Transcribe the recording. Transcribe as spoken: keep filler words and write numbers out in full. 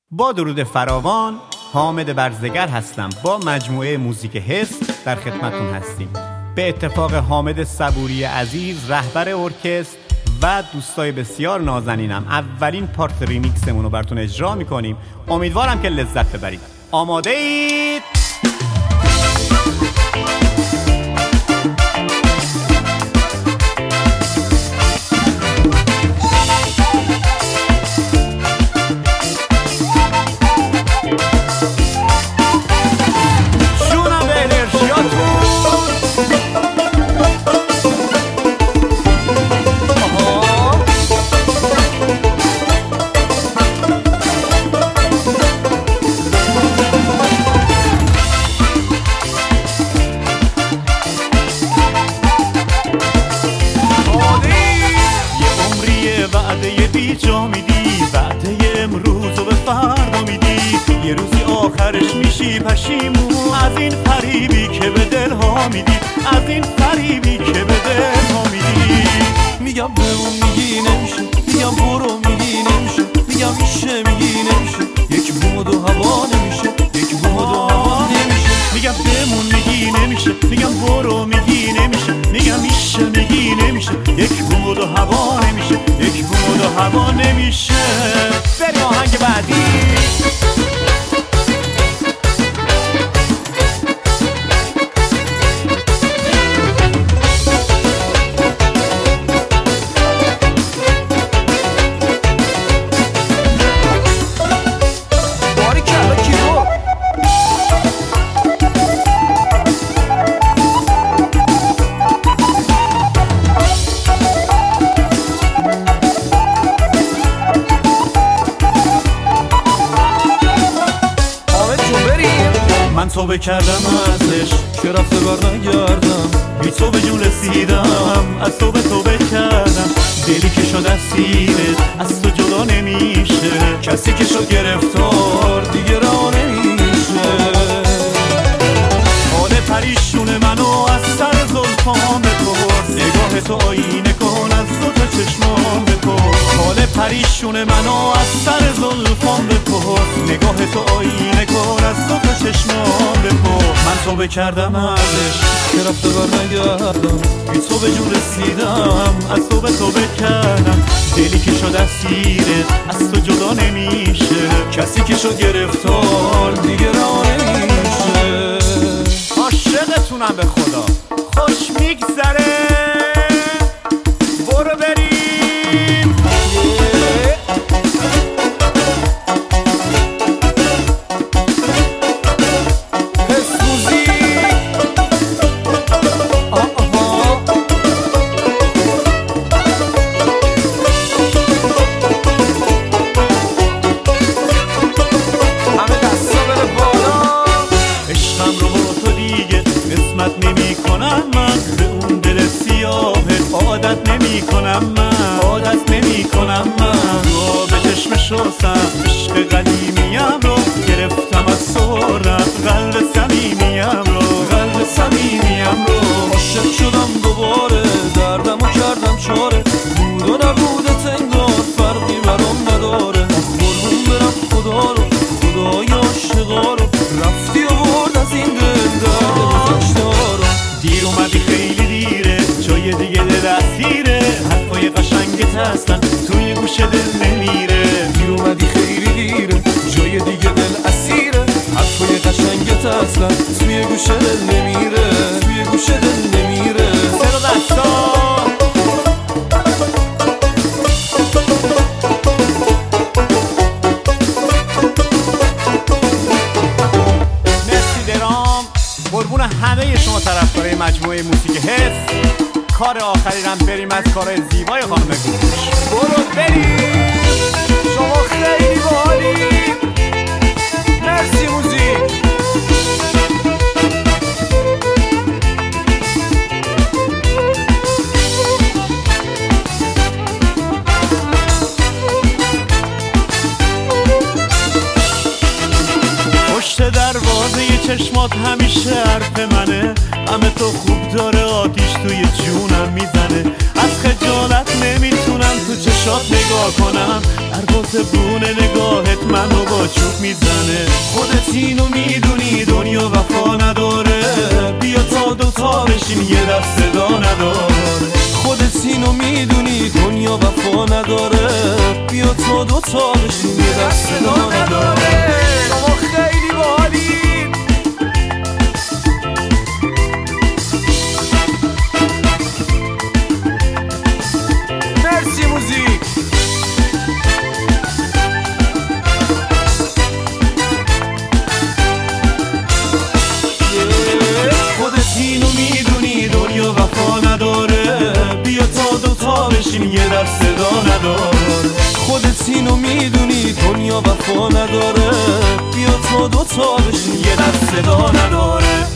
با درود فراوان، حامد برزگر هستم. با مجموعه موزیک حس در خدمتون هستیم. به اتفاق حامد صبوری عزیز، رهبر ارکستر و دوستای بسیار نازنینم، اولین پارت ریمیکسمون رو براتون اجرا میکنیم. امیدوارم که لذت ببرید. آماده اید؟ جا میدی وعده امروز و به فردا میدی، یه روزی آخرش میشی پشیمون از این فریبی که به دلها میدی، از این فریبی که به دلها میدی. میگم بمون میگی نمیشه، میگم برو میگی نمیشه، میگم میشه میگی نمیشه، یک باد و هوا نمیشه، یک باد و هوا نمیشه. میگم بمون میگی نمیشه، میگم برو میگی نمیشه، میگم میشه میگی نمیشه، یک باد و هوا نمیشه، یک باد و هوا نمیشه. بریم آهنگ بعدی. من توبه کردم ازش که رفته بر نگردم، بی تو به جون رسیدم، از تو به توبه کردم. دلی که شد اسیرت از تو جدا نمیشه، کسی که شد گرفتار دیگه راه نمیشه. حال پریشون منو از سر زلفان بپرس، نگاه تو آینه کن از دو تا چشمان بپرس. حال پریشون منو از سر زلفان بپرس، نگاه تو آینه کن از دو تا چشمان بپرس. من توبه کردم ازش که رفته بر نگردم، بی تو به جون رسیدم، از تو به توبه کردم. دلی که شد اسیرت از تو جدا نمیشه، کسی که شد گرفتار دیگه راه نمیشه. عاشقتونم به خدا، خوش میگذره. برو بریم. نمی کنم من به اون دل سیاهت، عادت نمی کنم من، عادت نمی کنم من. رو به چشم شستم عشق قدیمیم رو گرفتم از سرت، قلب صمیمیم رو، قلب صمیمیم رو. عاشق شدم دوباره، دردمو کردم چاره، بود و نبودت انگار فرقی برام نداره. قربون برم خدا رو، خدای عاشقا رو، رفتی و برد از این دل درد گذشتارو. دیر اومدی خیلی دیره، جای دیگه دل اسیره، حرفای قشنگت هستن توی گوش دل نمیره. دیر اومدی خیلی دیره، جای دیگه دل اسیره، حرفای قشنگت هستن توی گوش دل نمیره، توی گوش دل نمیره. سر دستا قربون همه شما طرفدارای مجموعه موزیک حس. کار آخری رم بریم از کارهای زیبای خانم گوش. برو بریم. شما خیلی باحالید. مرسی موزیک. پشت دروازه چشمات همیشه حرف منه، همه تو خوب داره، آتیش توی جونم میزنه. از خجالت نمیتونم تو چشات نگاه کنم، پرواز بونه نگاهت منو با چوب میزنه. خودت اینو میدونی دنیا وفا نداره، بیا تا دوتا بشیم یه دست صدا نداره. خودت اینو میدونی دنیا وفا نداره، بیا تا دوتا بشیم یه دست صدا نداره. شما خیلی باحالید. مرسی موزیک. خودت اینو میدونی دنیا وفا نداره، بیا تا دوتا بشیم یه دست صدا نداره. خودت اینو میدونی دنیا وفا نداره، بیا تا دوتا بشیم یه دست صدا نداره.